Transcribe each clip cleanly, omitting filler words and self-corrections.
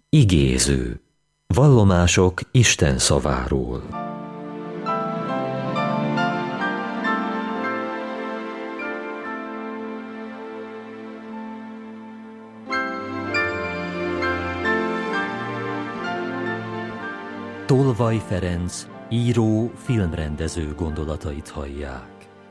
Igéző. Vallomások Isten szaváról. Tolvaj Ferenc, író, filmrendező gondolatait hallják.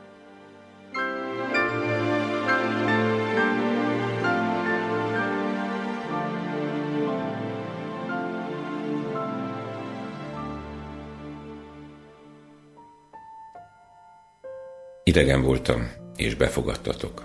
Idegen voltam, és befogadtatok.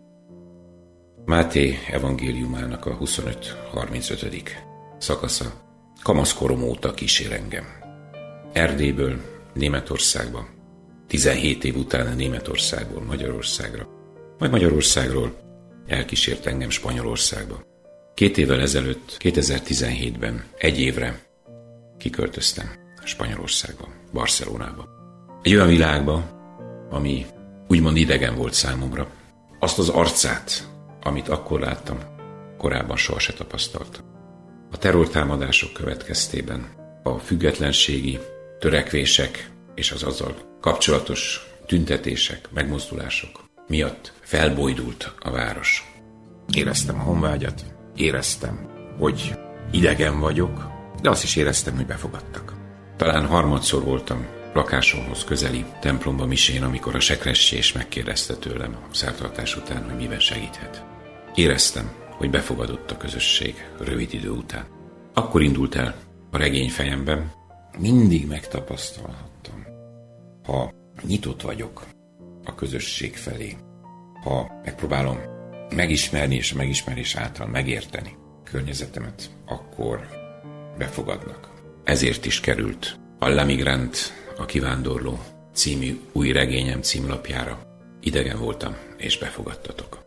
Máté evangéliumának a 25-35. szakasza kamaszkorom óta kísér engem. Erdélyből Németországba, 17 év után Németországból Magyarországra, majd Magyarországról elkísért engem Spanyolországba. 2 évvel ezelőtt, 2017-ben, 1 évre kiköltöztem Spanyolországba, Barcelonába. Egy olyan világba, ami úgymond idegen volt számomra. Azt az arcát, amit akkor láttam, korábban soha se tapasztaltam. A terrortámadások következtében a függetlenségi törekvések és az azzal kapcsolatos tüntetések, megmozdulások miatt felbojdult a város. Éreztem a honvágyat, éreztem, hogy idegen vagyok, de azt is éreztem, hogy befogadtak. Talán harmadszor voltam lakásomhoz közeli templomba misén, amikor a sekrestjés megkérdezte tőlem a szertartás után, hogy miben segíthet. Éreztem, hogy befogadott a közösség rövid idő után. Akkor indult el a regény fejemben. Mindig megtapasztalhattam, ha nyitott vagyok a közösség felé, ha megpróbálom megismerni és a megismerés által megérteni környezetemet, akkor befogadnak. Ezért is került a L'Emigrant, a kivándorló című új regényem címlapjára. Idegen voltam, és befogadtatok.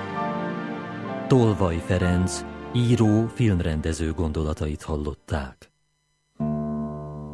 Tolvaj Ferenc, író, filmrendező gondolatait hallották.